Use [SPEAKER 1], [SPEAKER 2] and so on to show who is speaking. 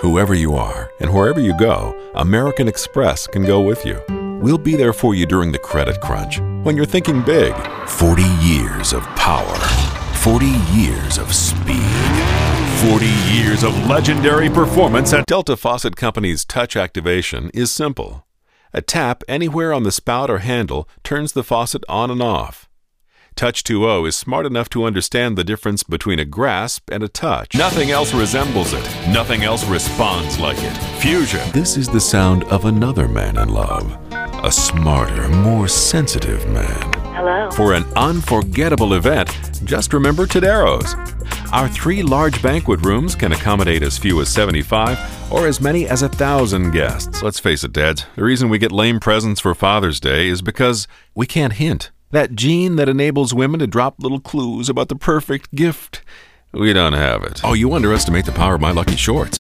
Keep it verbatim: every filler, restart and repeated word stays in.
[SPEAKER 1] Whoever you are and wherever you go, American Express can go with you. We'll be there for you during the credit crunch, when you're thinking big. forty years of power. forty years of speed. forty years of legendary performance at Delta Faucet Company's touch activation is simple. A tap anywhere on the spout or handle turns the faucet on and off. Touch two point oh is smart enough to understand the difference between a grasp and a touch. Nothing else resembles it. Nothing else responds like it. Fusion. This is the sound of another man in love. A smarter, more sensitive man.
[SPEAKER 2] Hello.
[SPEAKER 1] For an unforgettable event, just remember Todero's. Our three large banquet rooms can accommodate as few as seventy-five or as many as one thousand guests. Let's face it, dads, the reason we get lame presents for Father's Day is because we can't hint. That gene that enables women to drop little clues about the perfect gift. We don't have it. Oh, you underestimate the power of My Lucky Shorts.